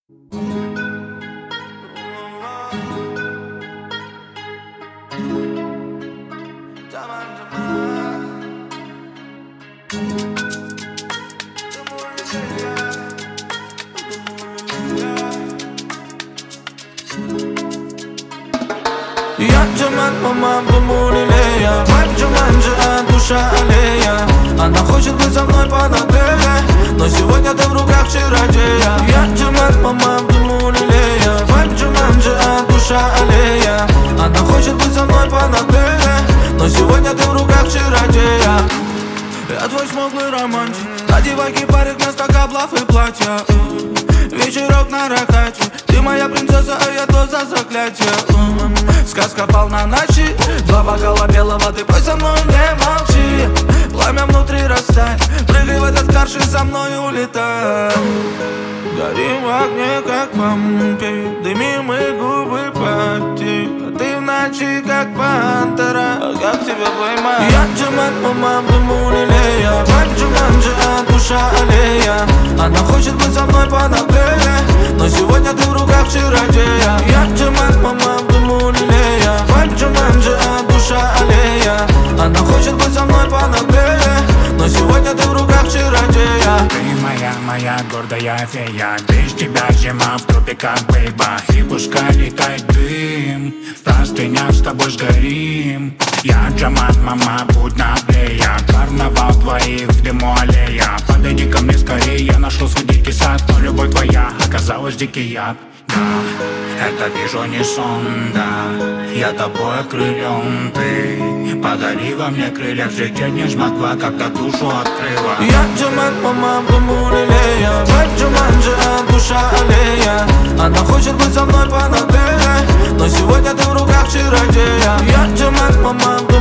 Я Джаман, мама в дому лилея. Вайб Джуманджи, а душа аллея. Она хочет быть со мной по отеле, но сегодня ты в руках чародея. Я Джаман, мама в дому лилея. Вайб Джуманджи, а душа аллея. Она хочет быть со мной по отеле, но сегодня ты в руках чародея. Я твой смуглый романтик. Надевай кипарик вместо каблов и платья. Вечерок на ракате. Ты моя принцесса, а я то за заклятие. Сказка полна ночи. Два бокала белого, ты пой со мной, не молчи. Пламя внутри растает. Прыгай в этот карш и со мной улетай. Горим в огне, как вампир. Дымим и губы потеют. А ты в ночи, как пантера. А как тебя поймать? Я Джаман, мама в дыму лилея. Вайб Джуманджи, а душа аллея. Она хочет быть со мной по отеле, но сегодня ты в руках чародея. Я Джаман, мама в дыму лилея. Вайб Джуманджи, а душа аллея. Она хочет быть со мной по отеле, но сегодня ты в руках чародея. Ты моя гордая фея. Без тебя зима в тропиках, бейба. И пускай летает дым, в простынях с тобой сгорим. Я Джаман, мама, будь наглея. Карнавал двоих в дыму аллея. Подойди ко мне скорее, я нашел свой дикий сад. Но любовь твоя оказалась дикий яд. Да, это вижу не сон, да. Я тобой окрылен, ты подарила мне крылья. Взлететь не смогла, когда душу открыла. Я Джаман, мама в дому лилея. Вайб Джуманджи, а душа аллея. Она хочет быть со мной по отеле, но сегодня ты в руках чародея. Я Джаман, мама в